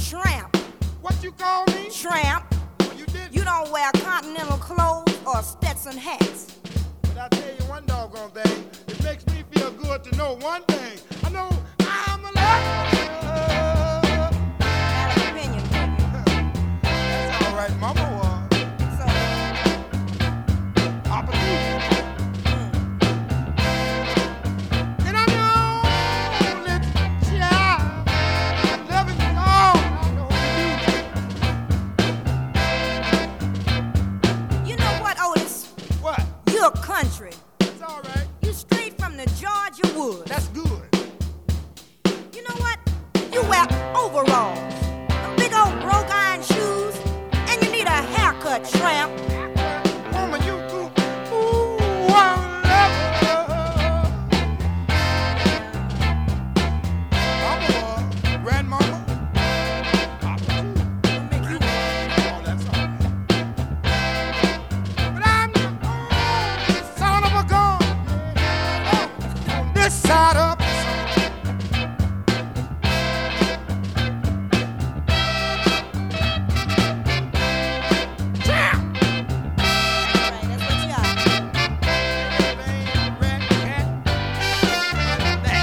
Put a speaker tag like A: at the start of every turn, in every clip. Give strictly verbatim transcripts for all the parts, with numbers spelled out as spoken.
A: tramp.
B: What you call me?
A: Tramp.
B: No, you didn't.
A: You don't wear continental clothes or Stetson hats.
B: But I tell you one doggone thing. It makes me feel good to know one thing. I know I'm alive.
A: Out of opinion, baby.
B: That's all right, Mama was.
A: So,
B: Opportunity.
A: mm.
B: And I'm the only child loving all I know to
A: You know what, Otis?
B: do. What?
A: You're country.
B: It's all right.
A: You straight from the Georgia woods.
B: That's good.
A: You know what? You wear overalls, them big old broke iron shoes, and you need a haircut, tramp.
B: Woman, you do. Ooh, I love her. Mama was. Grandmama. Opportunity.
A: Make you
B: Oh, that's all right. But I'm the only son of a gun. Oh, on this side of the sun. Damn!
A: right, that's what you are.
B: Rat, cat, and that.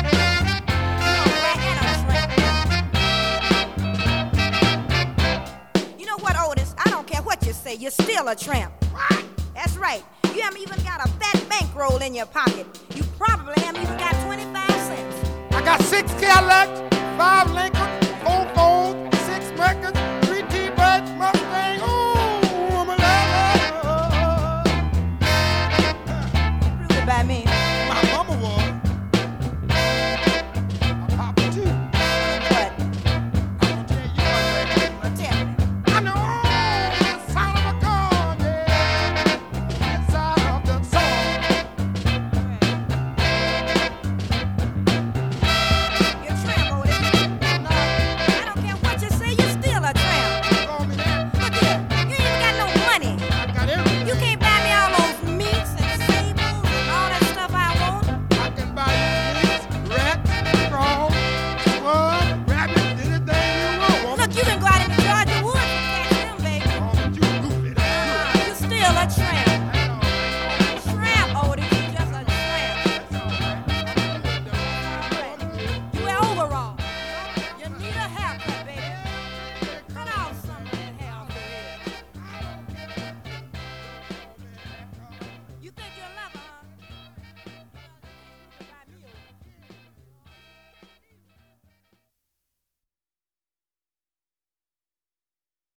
A: You know what, Otis? I don't care what you say, you're still a tramp.
B: What?
A: That's right. You haven't even got a fat bankroll in your pocket. You probably haven't even got twenty-five cents.
B: I got six Cadillacs, five Lincoln